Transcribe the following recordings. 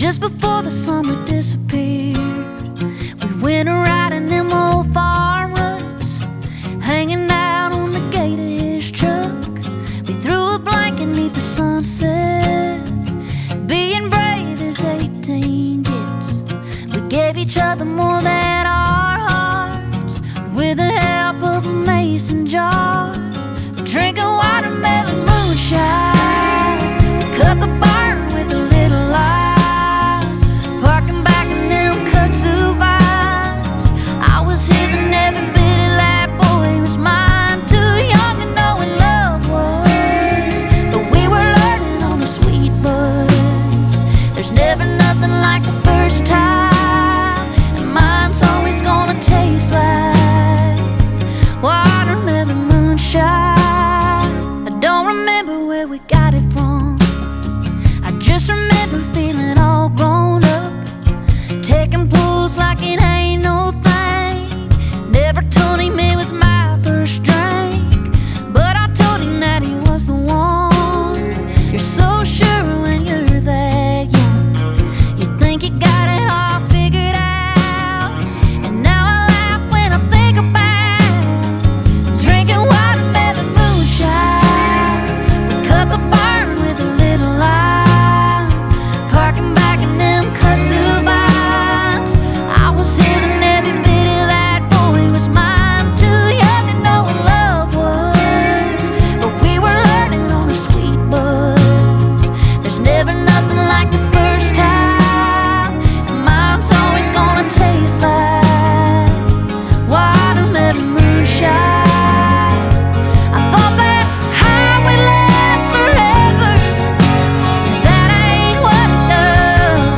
Just before the summer disappeared, we went a riding them old farm ruts, hanging out on the gate of his truck. We threw a blanket neath the sunset, being brave as 18 gets. We gave each other more than our hearts, with the help of a mason jar, drinking watermelon moonshine. We cut the barn with a little light, parking back in them kudzu vines. I was his and every bit of that boy was mine. Too young to know what love was, but we were learning on the sweet buzz. There's never nothing like the first time, and mine's always gonna taste like watermelon moonshine. I don't remember where we got it from, I just remember feeling all grown up, taking pulls like it ain't no thing. Never told him it was my first drink, but I told him that he was the one. You're so sure when you're that young, you think you got it all figured out. And now I laugh when I think about drinking watermelon moonshine. We cut the barn with a little light, parking back in them kudzu vines. I was his and every bit of that boy was mine. Too young to know what love was, but we were learning on a sweet buzz. There's never nothing like the first time, and mine's always gonna taste like watermelon moonshine. I thought that high would last forever, that ain't what it does.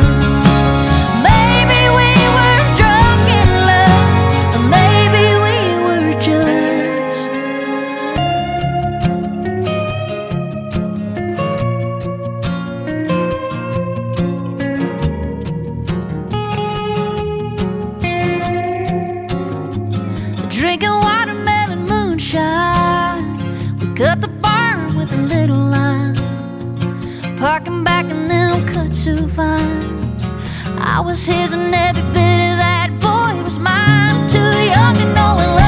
Maybe we were drunk in love, or maybe we were just drinking watermelon moonshine. We cut the barn with a little line, parking back in them kudzu vines. I was his and every bit of that boy was mine. Too young to know what love